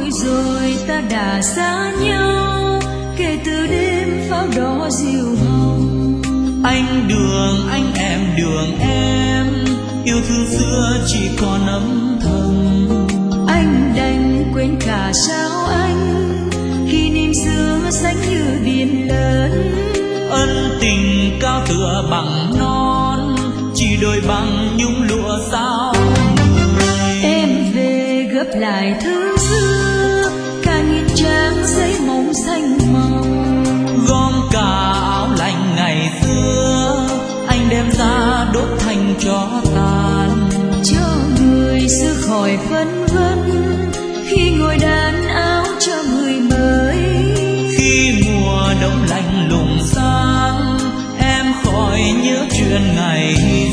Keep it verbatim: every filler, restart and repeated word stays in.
thôi rồi ta đã xa nhau, kể từ đêm pháo đỏ diều hồng. Anh đường anh em đường em, yêu thương xưa chỉ còn âm thầm. Anh đành quên cả sao anh, kỷ niệm xưa xanh như biển lớn. Ân tình cao tựa bằng non, chỉ đôi bằng nhung lụa sao người. Em về gấp lại thứ xưa, cả nghìn trang giấy mộng xanh màu. Gom cả áo lạnh ngày xưa, anh đem ra đốt thành tro tàn. Cho người xưa khỏi phân vân, khi ngồi đan áo cho người mới. Khi mùa đông lạnh lùng sang, em khỏi nhớ chuyện ngày